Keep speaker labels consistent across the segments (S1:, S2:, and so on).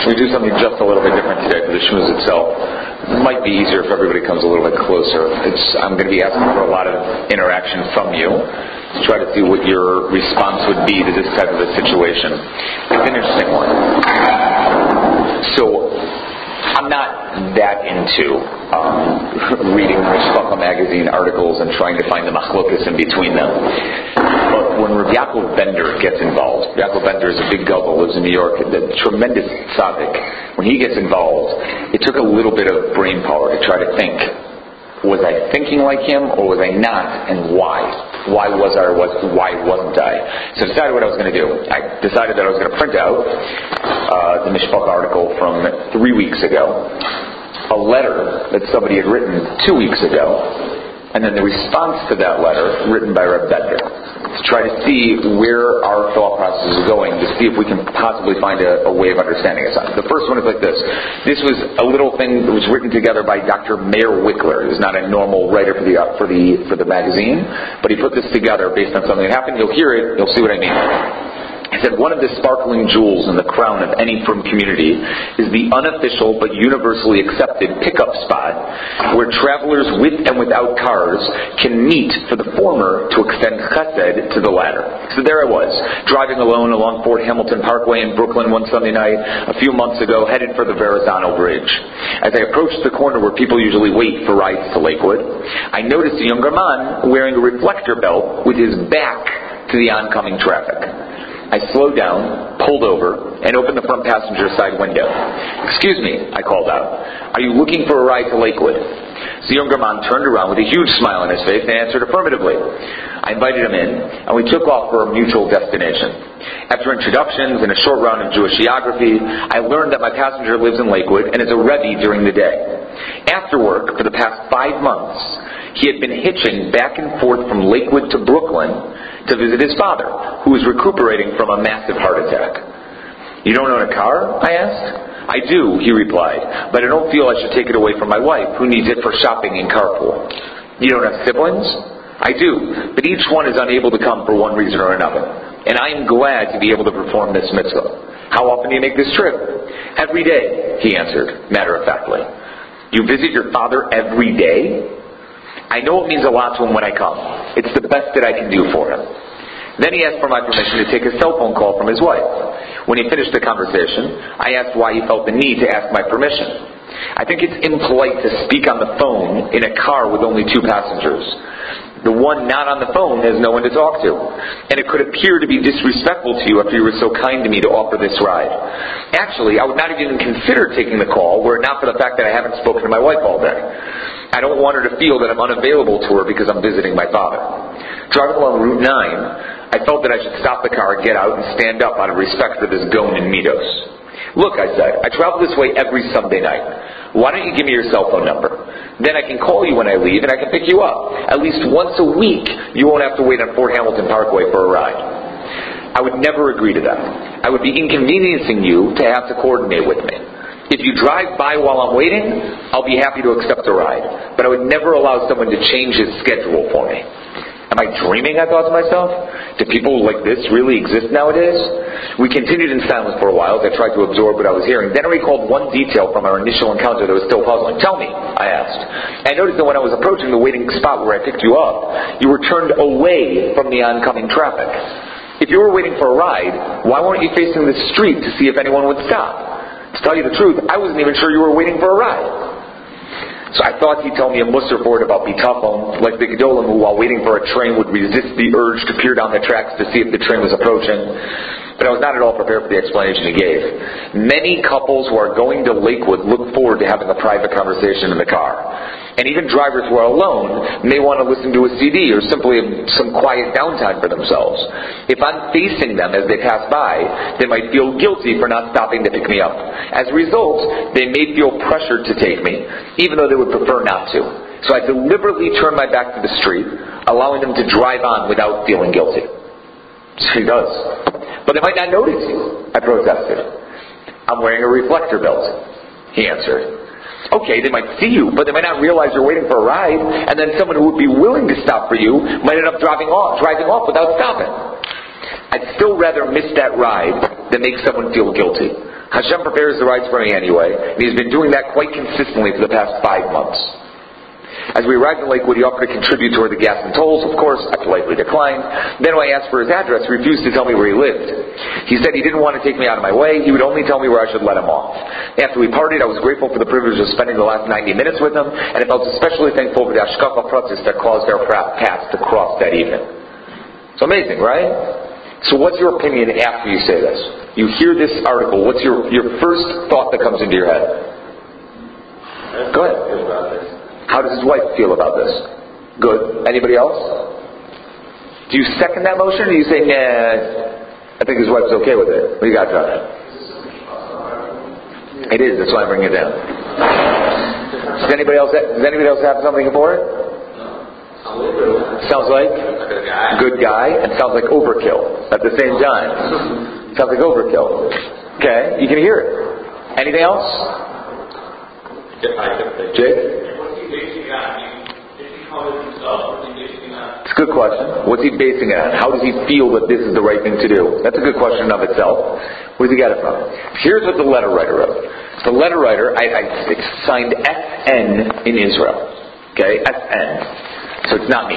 S1: We do something just a little bit different today for the schmooze itself. It might be easier if everybody comes a little bit closer. I'm going to be asking for a lot of interaction from you to try to see what your response would be to this type of a situation. It's an interesting one. So, I'm not that into reading Mishpacha magazine articles and trying to find the machlokas in between them. But when Rav Yaakov Bender gets involved, Yaakov Bender is a big gubble, lives in New York, a tremendous tzaddik. When he gets involved, it took a little bit of brain power to try to think. Was I thinking like him, or was I not, and why? Why was I, or why wasn't I? So I decided what I was going to do. I decided that I was going to print out the Mishpacha article from 3 weeks ago, a letter that somebody had written 2 weeks ago, and then the response to that letter written by Reb Bender, to try to see where our thought process is going, to see if we can possibly find a way of understanding it. The first one is like this. This was a little thing that was written together by Dr. Meir Wickler, who's not a normal writer for the magazine, but he put this together based on something that happened. You'll hear it, you'll see what I mean. He said, one of the sparkling jewels in the crown of any frum community is the unofficial but universally accepted pickup spot where travelers with and without cars can meet for the former to extend chesed to the latter. So there I was, driving alone along Fort Hamilton Parkway in Brooklyn one Sunday night a few months ago, headed for the Verrazano Bridge. As I approached the corner where people usually wait for rides to Lakewood, I noticed a younger man wearing a reflector belt with his back to the oncoming traffic. I slowed down, pulled over, and opened the front passenger side window. "Excuse me," I called out. "Are you looking for a ride to Lakewood?" The younger man turned around with a huge smile on his face and answered affirmatively. I invited him in, and we took off for a mutual destination. After introductions and a short round of Jewish geography, I learned that my passenger lives in Lakewood and is a Rebbe during the day. After work, for the past 5 months, he had been hitching back and forth from Lakewood to Brooklyn to visit his father, who was recuperating from a massive heart attack. "You don't own a car?" I asked. "I do," he replied, "but I don't feel I should take it away from my wife, who needs it for shopping and carpool." "You don't have siblings?" "I do, but each one is unable to come for one reason or another, and I am glad to be able to perform this mitzvah." "How often do you make this trip?" "Every day," he answered, matter-of-factly. "You visit your father every day?" "I know it means a lot to him when I come. It's the best that I can do for him." Then he asked for my permission to take a cell phone call from his wife. When he finished the conversation, I asked why he felt the need to ask my permission. "I think it's impolite to speak on the phone in a car with only 2 passengers. The one not on the phone has no one to talk to. And it could appear to be disrespectful to you after you were so kind to me to offer this ride. Actually, I would not even consider taking the call were it not for the fact that I haven't spoken to my wife all day. I don't want her to feel that I'm unavailable to her because I'm visiting my father." Driving along Route 9, I felt that I should stop the car, get out, and stand up out of respect for this Gaon in Midos. "Look," I said, "I travel this way every Sunday night. Why don't you give me your cell phone number? Then I can call you when I leave and I can pick you up. At least once a week, you won't have to wait on Fort Hamilton Parkway for a ride." I would never agree to that. I would be inconveniencing you to have to coordinate with me. If you drive by while I'm waiting, I'll be happy to accept a ride. But I would never allow someone to change his schedule for me. Am I dreaming, I thought to myself? Do people like this really exist nowadays? We continued in silence for a while as I tried to absorb what I was hearing. Then I recalled one detail from our initial encounter that was still puzzling. "Tell me," I asked. I noticed that when I was approaching the waiting spot where I picked you up, you were turned away from the oncoming traffic. If you were waiting for a ride, why weren't you facing the street to see if anyone would stop? To tell you the truth, I wasn't even sure you were waiting for a ride. So I thought he'd tell me a musar board about bitachon, like the Gedolim who, while waiting for a train, would resist the urge to peer down the tracks to see if the train was approaching. But I was not at all prepared for the explanation he gave. Many couples who are going to Lakewood look forward to having a private conversation in the car. And even drivers who are alone may want to listen to a CD or simply have some quiet downtime for themselves. If I'm facing them as they pass by, they might feel guilty for not stopping to pick me up. As a result, they may feel pressured to take me, even though they would prefer not to. So I deliberately turn my back to the street, allowing them to drive on without feeling guilty. So he does. "But they might not notice you," I protested. "I'm wearing a reflector belt," he answered. "Okay, they might see you, but they might not realize you're waiting for a ride, and then someone who would be willing to stop for you might end up driving off without stopping. I'd still rather miss that ride than make someone feel guilty. Hashem prepares the rides for me anyway, and he's been doing that quite consistently for the past 5 months. As we arrived in Lakewood, he offered to contribute toward the gas and tolls. Of course, I politely declined. Then when I asked for his address, he refused to tell me where he lived. He said he didn't want to take me out of my way. He would only tell me where I should let him off. After we partied, I was grateful for the privilege of spending the last 90 minutes with him, and I felt especially thankful for the Ashkafa Pratis that caused our paths to cross that evening. It's amazing, right? So what's your opinion after you say this? You hear this article. What's your first thought that comes into your head? Go ahead. How does his wife feel about this? Good. Anybody else? Do you second that motion, or do you say, nah, I think his wife's okay with it? What do you got, Josh? It is. That's why I bring it down. Does anybody else have something for it? Sounds like good guy, and sounds like overkill at the same time. Sounds like overkill. Okay, you can hear it. Anything else? Jake? It's a good question. What's he basing it on? How does he feel that this is the right thing to do? That's a good question in of itself. Where does he get it from? Here's what the letter writer wrote. The letter writer, it's signed SN in Israel. Okay, SN. So it's not me.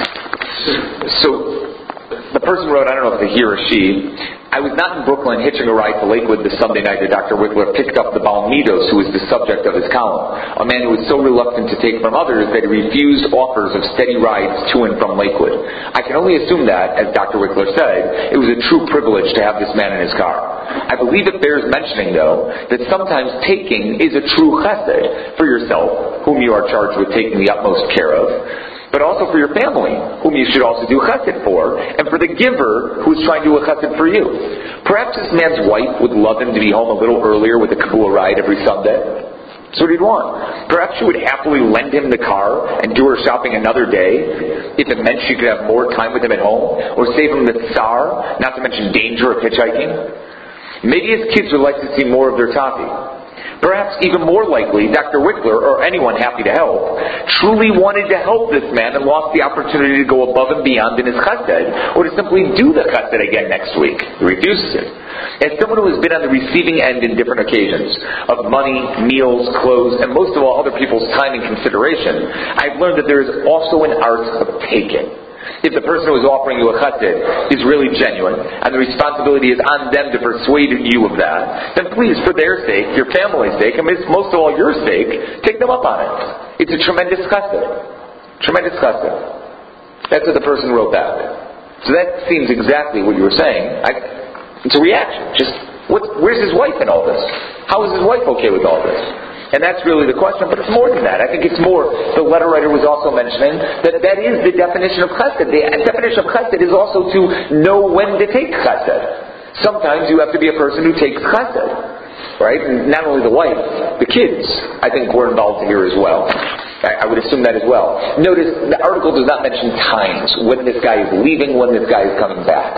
S1: So the person wrote, I don't know if it's a he or she, I was not in Brooklyn hitching a ride to Lakewood this Sunday night that Dr. Wickler picked up the Baal Midos, who was the subject of his column. A man who was so reluctant to take from others that he refused offers of steady rides to and from Lakewood. I can only assume that, as Dr. Wickler said, it was a true privilege to have this man in his car. I believe it bears mentioning, though, that sometimes taking is a true chesed for yourself, whom you are charged with taking the utmost care of, but also for your family, whom you should also do chesed for, and for the giver who is trying to do a chesed for you. Perhaps this man's wife would love him to be home a little earlier with a kabul ride every Sunday. That's what he'd want. Perhaps she would happily lend him the car and do her shopping another day, if it meant she could have more time with him at home, or save him the tsar, not to mention danger of hitchhiking. Maybe his kids would like to see more of their tati. Perhaps even more likely, Dr. Wickler, or anyone happy to help, truly wanted to help this man and lost the opportunity to go above and beyond in his chesed, or to simply do the chesed again next week. He refuses it. As someone who has been on the receiving end in different occasions, of money, meals, clothes, and most of all other people's time and consideration, I've learned that there is also an art of taking. If the person who is offering you a chesed is really genuine, and the responsibility is on them to persuade you of that, then please, for their sake, your family's sake, and most of all your sake, take them up on it. It's a tremendous chesed. Tremendous chesed. That's what the person wrote back. So that seems exactly what you were saying. It's a reaction. Where's his wife in all this? How is his wife okay with all this? And that's really the question, but it's more than that. I think it's more, the letter writer was also mentioning that is the definition of chesed. The definition of chesed is also to know when to take chesed. Sometimes you have to be a person who takes chesed. Right? And not only the wife, the kids, I think, were involved here as well. I would assume that as well. Notice, the article does not mention times, when this guy is leaving, when this guy is coming back.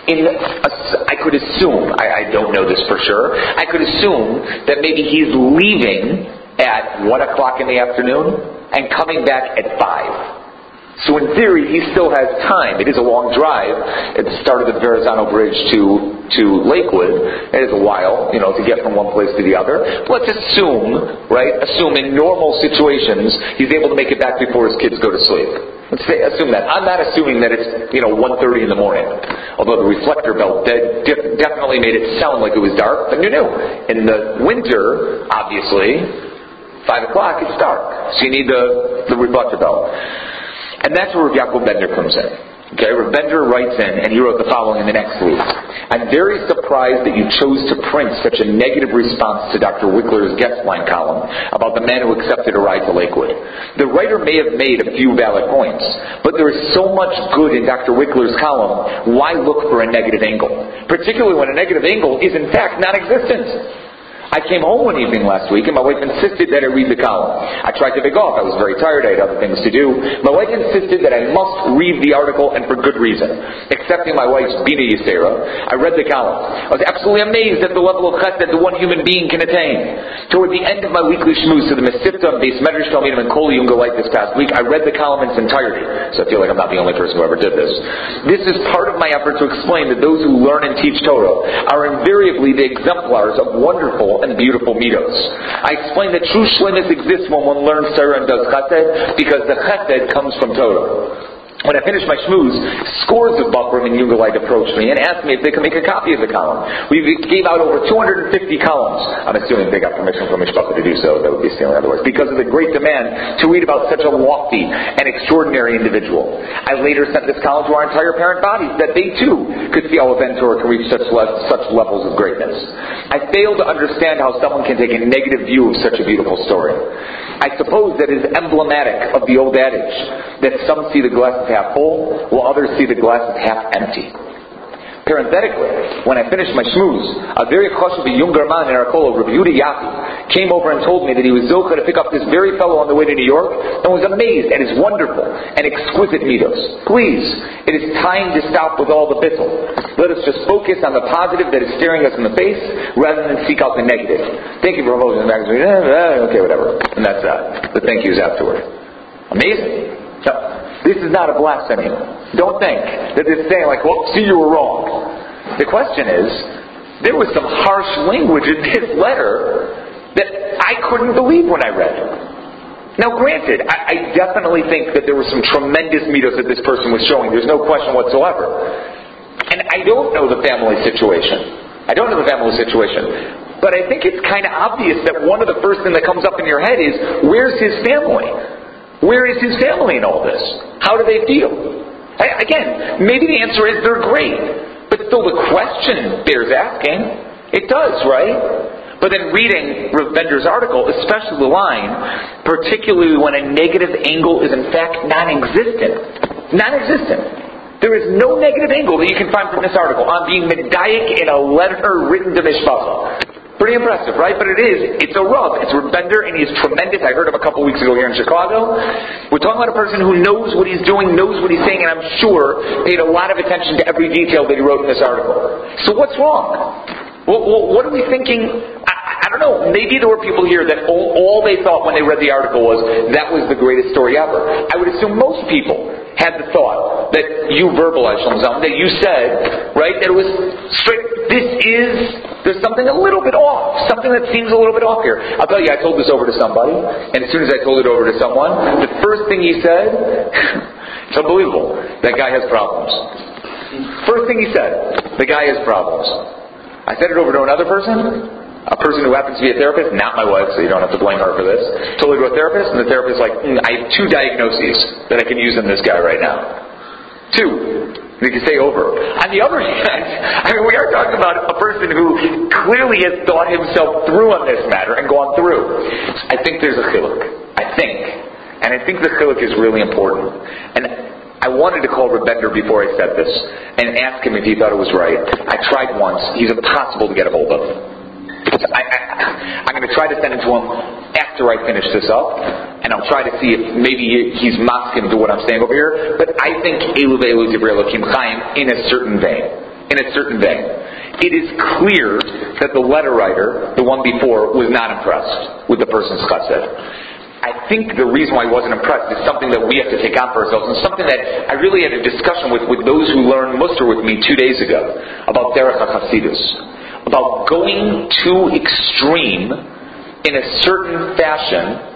S1: I could assume, I don't know this for sure, I could assume that maybe he's leaving at 1 o'clock in the afternoon and coming back at 5. So in theory, he still has time. It is a long drive at the start of the Verrazano Bridge to Lakewood. It is a while, to get from one place to the other. Let's assume in normal situations, he's able to make it back before his kids go to sleep. Assume that. I'm not assuming that it's 1:30 in the morning. Although the reflector belt definitely made it sound like it was dark, but you knew. In the winter, obviously, 5 o'clock it's dark. So you need the reflector belt. And that's where Rav Yaakov Bender comes in. Okay, Rav Bender writes in, and he wrote the following in the next week. I'm very surprised that you chose to print such a negative response to Dr. Wickler's guest line column about the man who accepted a ride to Lakewood. The writer may have made a few valid points, but there is so much good in Dr. Wickler's column, why look for a negative angle? Particularly when a negative angle is in fact non-existent. I came home one evening last week and my wife insisted that I read the column. I tried to beg off. I was very tired. I had other things to do. My wife insisted that I must read the article, and for good reason. Accepting my wife's Bina Yisera, I read the column. I was absolutely amazed at the level of chesed that one human being can attain. Toward the end of my weekly shmooze to the Mesivta Beis Medrash Talmidim and Kol Yungalite this past week, I read the column in its entirety. So I feel like I'm not the only person who ever did this. This is part of my effort to explain that those who learn and teach Torah are invariably the exemplars of wonderful and beautiful midos. I explain that true shlemus exists when one learns Torah and does chesed, because the chesed comes from Torah. When I finished my shmooze, scores of Bakrim and Yugalite approached me and asked me if they could make a copy of the column. We gave out over 250 columns. I'm assuming they got permission from Mishpacha to do so. That would be stealing otherwise. Because of the great demand to read about such a lofty and extraordinary individual. I later sent this column to our entire parent bodies that they too could see how a Ventura can reach such levels of greatness. I fail to understand how someone can take a negative view of such a beautiful story. I suppose that is emblematic of the old adage that some see the glass as half full, while others see the glass as half empty. Parenthetically, when I finished my shmooze, a very chashuv younger man in our kol, Rabbi Yehuda Yafi, came over and told me that he was zocha to pick up this very fellow on the way to New York, and was amazed at his wonderful and exquisite midos. Please, it is time to stop with all the bittul. Let us just focus on the positive that is staring us in the face, rather than seek out the negative. Thank you for promoting the magazine. Okay, whatever. And that's that. The thank yous afterward. Amazing. No, this is not a blasphemy. Don't think that it's saying like, well, see, you were wrong. The question is, there was some harsh language in this letter that I couldn't believe when I read it. Now granted, I definitely think that there were some tremendous midos that this person was showing. There's no question whatsoever. And I don't know the family situation. But I think it's kind of obvious that one of the first things that comes up in your head is, where's his family? Where is his family in all this? How do they feel? Again, maybe the answer is they're great. But still the question bears asking. It does, right? But then reading Rav Bender's article, especially the line, particularly when a negative angle is in fact non-existent. Non-existent. There is no negative angle that you can find from this article on being medayik in a letter written to Mishpacha. Pretty impressive, right? But it's a Rav. It's Rav Bender, and he's tremendous. I heard him a couple weeks ago here in Chicago. We're talking about a person who knows what he's doing, knows what he's saying, and I'm sure paid a lot of attention to every detail that he wrote in this article. So what's wrong? What are we thinking? I don't know. Maybe there were people here that all they thought when they read the article was, that was the greatest story ever. I would assume most people had the thought that you verbalized, that you said, right, that it was straight, there's something a little bit off, something that seems a little bit off here. I'll tell you, I told this over to somebody, and as soon as I told it over to someone, the first thing he said, it's unbelievable, that guy has problems. First thing he said, the guy has problems. I said it over to another person, a person who happens to be a therapist, not my wife, so you don't have to blame her for this. Told it to a therapist, and the therapist is like, I have 2 diagnoses that I can use in this guy right now. 2. You can say over. On the other hand, we are talking about a person who clearly has thought himself through on this matter and gone through. I think there's a chiluk. And I think the chiluk is really important. And I wanted to call Rav Bender before I said this and ask him if he thought it was right. I tried once. He's impossible to get a hold of. I'm going to try to send it to him after I finish this up, and I'll try to see if maybe he's masking to what I'm saying over here. But I think Elu Ve'elu Divrei Elokim Chaim in a certain vein. It is clear that the letter writer, the one before, was not impressed with the person's chesed. I think the reason why he wasn't impressed is something that we have to take on for ourselves, and something that I really had a discussion with those who learned Mussar with me 2 days ago about Derech HaChasidus, about going too extreme in a certain fashion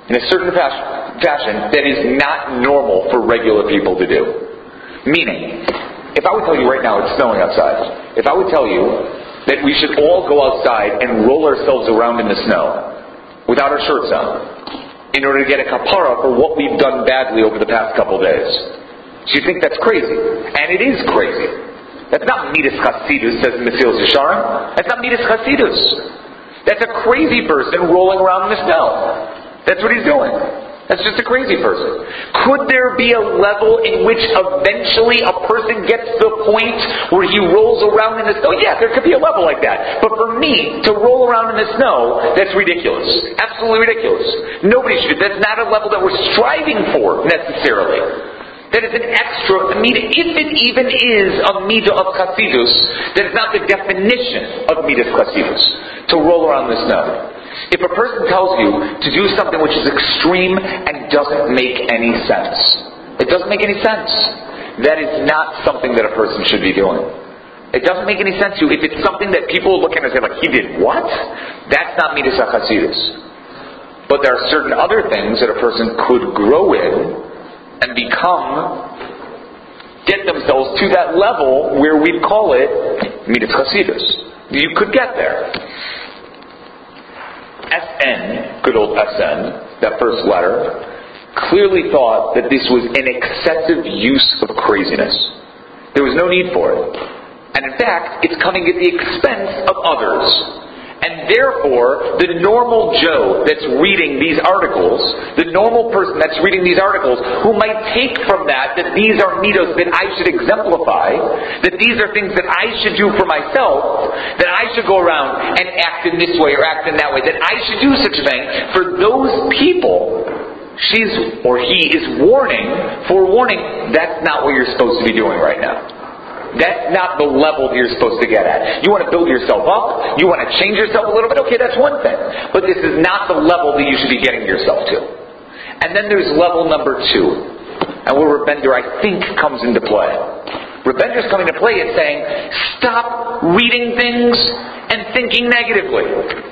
S1: that is not normal for regular people to do. Meaning, if I would tell you right now it's snowing outside, if I would tell you that we should all go outside and roll ourselves around in the snow without our shirts on, in order to get a kapara for what we've done badly over the past couple days. So you think that's crazy. And it is crazy. That's not Midas Chasidus, says in the Mesilas Yesharim. That's not Midas Chasidus. That's a crazy person rolling around in the snow. That's what he's doing. That's just a crazy person. Could there be a level in which eventually a person gets to the point where he rolls around in the snow? Yeah, there could be a level like that. But for me, to roll around in the snow, that's ridiculous. Absolutely ridiculous. Nobody should. That's not a level that we're striving for, necessarily. That is an extra, if it even is a midah of chassidus, that is not the definition of midah chassidus, to roll around in the snow. If a person tells you to do something which is extreme and doesn't make any sense, it doesn't make any sense. That is not something that a person should be doing. It doesn't make any sense to you. If it's something that people look at and say, like, he did what? That's not midas chassidus. But there are certain other things that a person could grow in and get themselves to that level where we'd call it midas chassidus. You could get there. SN, good old SN, that first letter, clearly thought that this was an excessive use of craziness. There was no need for it. And in fact, it's coming at the expense of others. And therefore, the normal Joe that's reading these articles, the normal person that's reading these articles, who might take from that these are midos that I should exemplify, that these are things that I should do for myself, that I should go around and act in this way or act in that way, that I should do such a thing. For those people, she's or he is forewarning, that's not what you're supposed to be doing right now. That's not the level that you're supposed to get at. You want to build yourself up, you want to change yourself a little bit, okay, that's one thing. But this is not the level that you should be getting yourself to. And then there's level number 2. And where Reb Bender, I think, comes into play. Reb Bender's coming to play and saying, stop reading things and thinking negatively.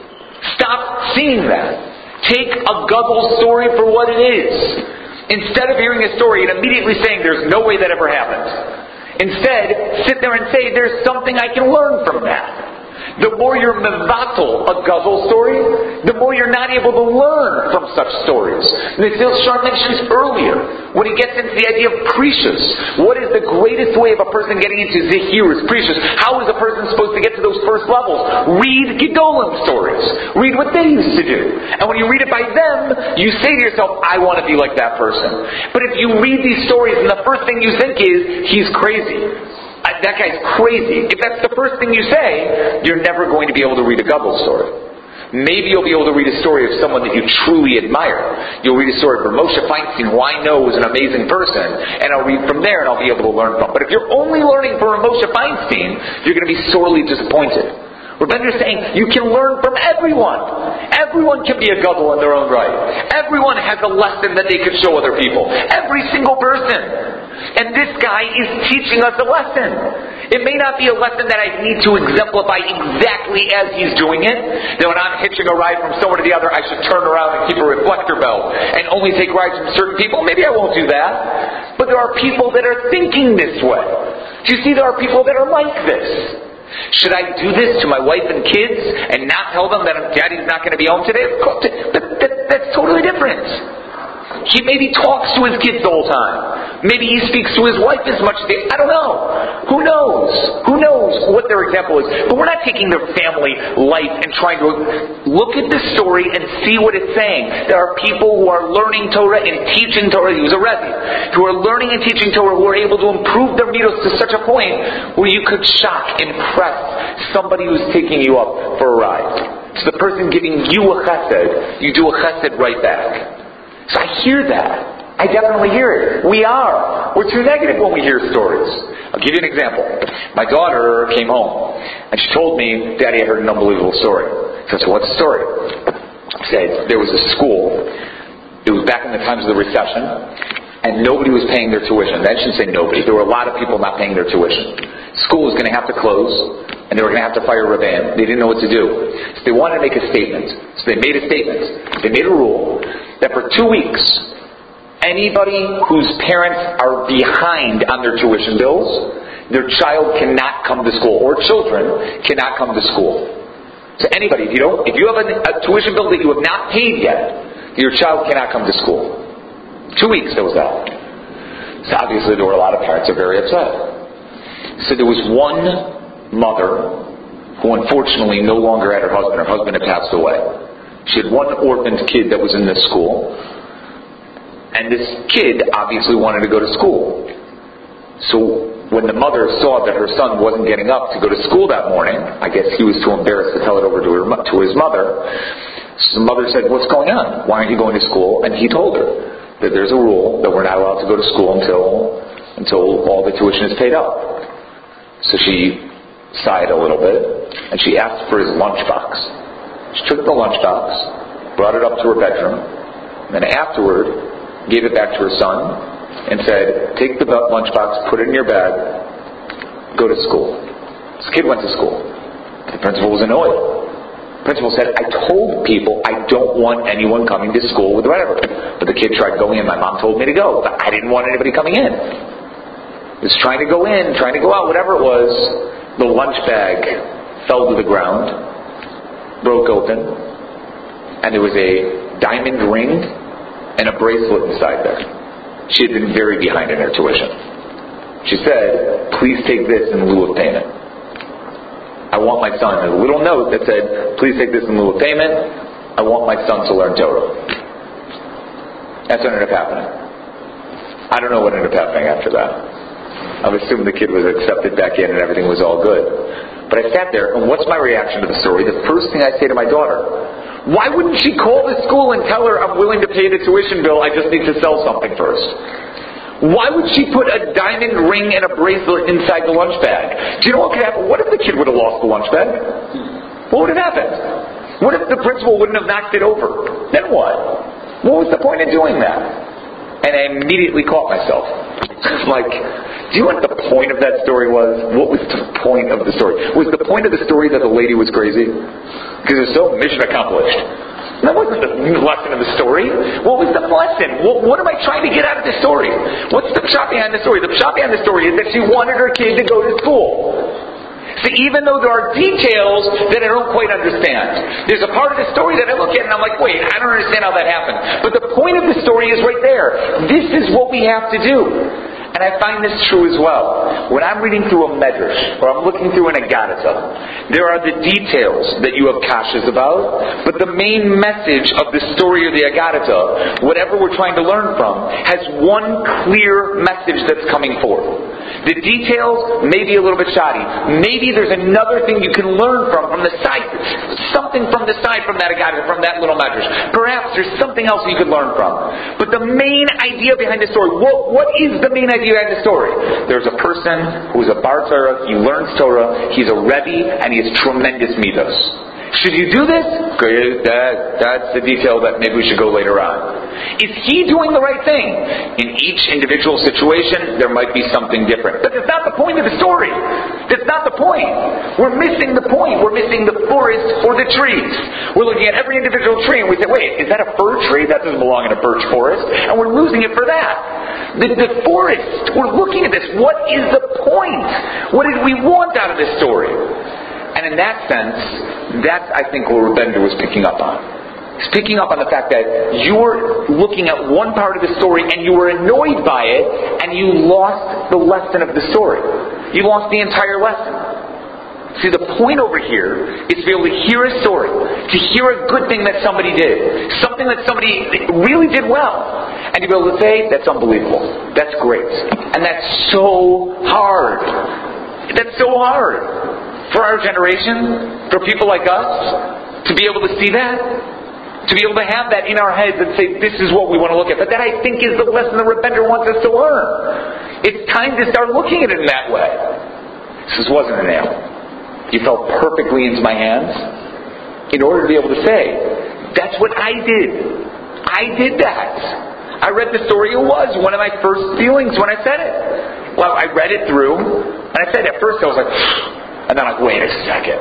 S1: Stop seeing that. Take a Gadol story for what it is. Instead of hearing a story and immediately saying, there's no way that ever happened. Instead, sit there and say, there's something I can learn from that. The more you're mevatel a Gadol story, the more you're not able to learn from such stories. Nizil Shar mentions earlier, when he gets into the idea of precious, what is the greatest way of a person getting into Zehirus, precious? How is a person supposed to get to those first levels? Read Gedolim stories. Read what they used to do. And when you read it by them, you say to yourself, I want to be like that person. But if you read these stories and the first thing you think is, he's crazy. That guy's crazy. If that's the first thing you say, you're never going to be able to read a Gadol story. Maybe you'll be able to read a story of someone that you truly admire. You'll read a story of Moshe Feinstein, who I know is an amazing person, and I'll read from there and I'll be able to learn from. But if you're only learning from Moshe Feinstein, you're going to be sorely disappointed. Reb Bender is saying, you can learn from everyone. Everyone can be a Gadol in their own right. Everyone has a lesson that they could show other people. Every single person. And this guy is teaching us a lesson. It may not be a lesson that I need to exemplify exactly as he's doing it. That when I'm hitching a ride from somewhere to the other, I should turn around and keep a reflector belt and only take rides from certain people. Maybe I won't do that. But there are people that are thinking this way. Do you see there are people that are like this? Should I do this to my wife and kids and not tell them that Daddy's not going to be home today? That's totally different. He maybe talks to his kids the whole time. Maybe he speaks to his wife as much as I don't know. Who knows? Who knows what their example is? But we're not taking their family life and trying to look at the story and see what it's saying. There are people who are learning Torah and teaching Torah. He was a Rebbe. Who are learning and teaching Torah, who are able to improve their midos to such a point where you could shock, impress somebody who's taking you up for a ride. So the person giving you a chesed, you do a chesed right back. So I hear that. I definitely hear it. We're too negative when we hear stories. I'll give you an example. My daughter came home and she told me, Daddy, I heard an unbelievable story. So I said, what's the story? She said, there was a school. It was back in the times of the recession, and nobody was paying their tuition. I shouldn't say nobody. There were a lot of people not paying their tuition. School was going to have to close, and they were going to have to fire Rabban. They didn't know what to do. So they wanted to make a statement. So they made a statement. They made a rule that for 2 weeks, anybody whose parents are behind on their tuition bills, their child cannot come to school, or children cannot come to school. So anybody, if you have a tuition bill that you have not paid yet, your child cannot come to school. 2 weeks there was that. So obviously there were a lot of parents who are very upset. So there was one mother who unfortunately no longer had her husband. Her husband had passed away. She had one orphaned kid that was in this school. And this kid obviously wanted to go to school. So when the mother saw that her son wasn't getting up to go to school that morning, I guess he was too embarrassed to tell it over to his mother. So the mother said, "What's going on? Why aren't you going to school?" And he told her that there's a rule that we're not allowed to go to school until all the tuition is paid up. So she sighed a little bit, and she asked for his lunchbox. She took the lunchbox, brought it up to her bedroom, and then afterward gave it back to her son and said, "Take the lunchbox, put it in your bag, go to school." This kid went to school. The principal was annoyed. The principal said, "I told people I don't want anyone coming to school with whatever." But the kid tried going in. "My mom told me to go, but I didn't want anybody coming in." He was trying to go in, trying to go out, whatever it was. The lunch bag fell to the ground, broke open, and there was a diamond ring and a bracelet inside there. She had been very behind in her tuition. She said, "Please take this in lieu of payment. I want my son," a little note that said, "Please take this in lieu of payment. I want my son to learn Torah." That's what ended up happening. I don't know what ended up happening after that. I'm assuming the kid was accepted back in and everything was all good. But I sat there, and what's my reaction to the story? The first thing I say to my daughter, why wouldn't she call the school and tell her, "I'm willing to pay the tuition bill, I just need to sell something first"? Why would she put a diamond ring and a bracelet inside the lunch bag? Do you know what could happen? What if the kid would have lost the lunch bag? What would have happened? What if the principal wouldn't have knocked it over? Then what? What was the point of doing that? And I immediately caught myself. Like, do you know what the point of that story was? What was the point of the story? Was the point of the story that the lady was crazy? Because it's so mission accomplished. That wasn't the lesson of the story. What was the lesson? What am I trying to get out of this story? What's the pshat behind the story? The pshat behind the story is that she wanted her kid to go to school. So even though there are details that I don't quite understand, there's a part of the story that I look at and I'm like, wait, I don't understand how that happened. But the point of the story is right there. This is what we have to do. And I find this true as well. When I'm reading through a medrash, or I'm looking through an Agadah, there are the details that you have kashas about, but the main message of the story of the Agadah, whatever we're trying to learn from, has one clear message that's coming forth. The details may be a little bit shoddy. Maybe there's another thing you can learn from the side, something from the side from that Agadah, from that little medrash. Perhaps there's something else you could learn from. But the main idea behind the story, what is the main idea behind the story? There's a person who is a bar Torah, he learns Torah, he's a Rebbe, and he has tremendous midos. Should you do this? Good. That's the detail that maybe we should go later on. Is he doing the right thing? In each individual situation, there might be something different. But that's not the point of the story. That's not the point. We're missing the point. We're missing the forest for the trees. We're looking at every individual tree and we say, wait, is that a fir tree? That doesn't belong in a birch forest. And we're losing it for that. The forest, we're looking at this. What is the point? What did we want out of this story? And in that sense, that's, I think, what Rabbeinu was picking up on. He's picking up on the fact that you're looking at one part of the story and you were annoyed by it and you lost the lesson of the story. You lost the entire lesson. See, the point over here is to be able to hear a story, to hear a good thing that somebody did, something that somebody really did well, and to be able to say, that's unbelievable, that's great. And that's so hard. That's so hard. For our generation, for people like us, to be able to see that, to be able to have that in our heads and say, this is what we want to look at. But that, I think, is the lesson that Rebbeinu wants us to learn. It's time to start looking at it in that way. This wasn't a nail. You fell perfectly into my hands in order to be able to say, that's what I did. I did that. I read the story. It was one of my first feelings when I said it. Well, I read it through, and I said at first, I was like, and then I'm like, wait a second.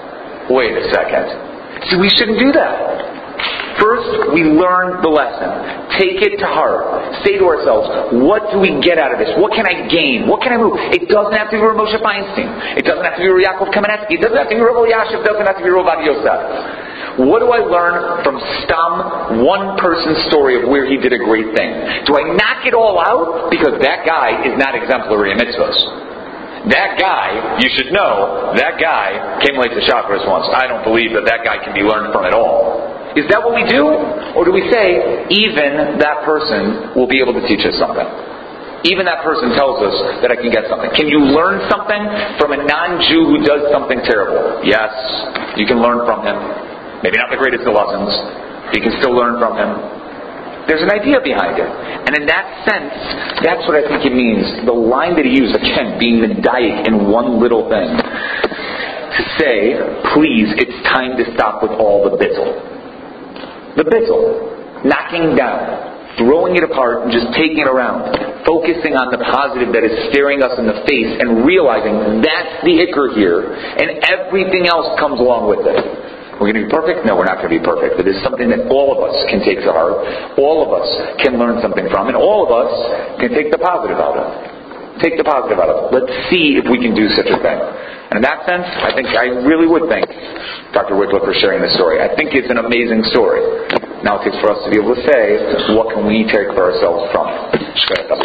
S1: So we shouldn't do that. First, we learn the lesson. Take it to heart. Say to ourselves, what do we get out of this? What can I gain? What can I move? It doesn't have to be Rav Moshe Feinstein. It doesn't have to be Rav Yaakov Kamenetsky. It doesn't have to be Rav Elyashiv. It doesn't have to be Rav Adi Yosef. What do I learn from Stam, one person's story of where he did a great thing? Do I knock it all out? Because that guy is not exemplary in mitzvahs. That guy, you should know, that guy came late to Shacharis once. I don't believe that guy can be learned from at all. Is that what we do? Or do we say, even that person will be able to teach us something? Even that person tells us that I can get something. Can you learn something from a non-Jew who does something terrible? Yes, you can learn from him. Maybe not the greatest of lessons, but you can still learn from him. There's an idea behind it. And in that sense, that's what I think it means. The line that he used, again, being medayik in one little thing. To say, please, it's time to stop with all the bittul. The bittul. Knocking down. Throwing it apart and just taking it around. Focusing on the positive that is staring us in the face and realizing that's the ikr here. And everything else comes along with it. We're going to be perfect? No, we're not going to be perfect. But it's something that all of us can take to heart. All of us can learn something from. And all of us can take the positive out of it. Take the positive out of it. Let's see if we can do such a thing. And in that sense, I really would thank Dr. Wycliffe for sharing this story. I think it's an amazing story. Now it takes for us to be able to say, what can we take for ourselves from it?